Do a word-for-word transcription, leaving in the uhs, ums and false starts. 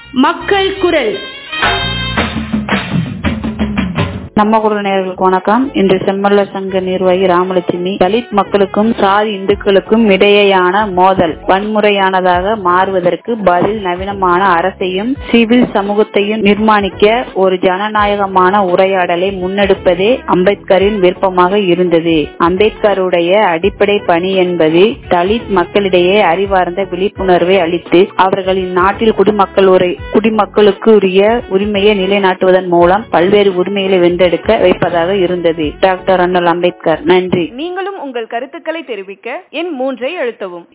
மக்கள் குரல். நம்ம குரல் நேயர்களுக்கு வணக்கம். இன்று செம்மல்லர் சங்க நிர்வாகி ராமலட்சுமி, தலித் மக்களுக்கும் சாதி இந்துக்களுக்கும் இடையேயான மோதல் வன்முறையானதாக மாறுவதற்கு பதில் நவீனமான அரசையும் சிவில் சமூகத்தையும் நிர்மாணிக்க ஒரு ஜனநாயகமான உரையாடலை முன்னெடுப்பதே அம்பேத்கரின் விருப்பமாக இருந்தது. அம்பேத்கருடைய அடிப்படை பணி என்பது தலித் மக்களிடையே அறிவார்ந்த விழிப்புணர்வை அளித்து அவர்களின் நாட்டில் குடிமக்கள் உரை குடிமக்களுக்கு உரிய உரிமையை நிலைநாட்டுவதன் மூலம் பல்வேறு உரிமைகளை வென்ற எடுக்க வைப்பதாக இருந்தது. டாக்டர் அண்ணல் அம்பேத்கர். நன்றி. நீங்களும் உங்கள் கருத்துக்களை தெரிவிக்க எண் மூன்றை அழுத்தவும்.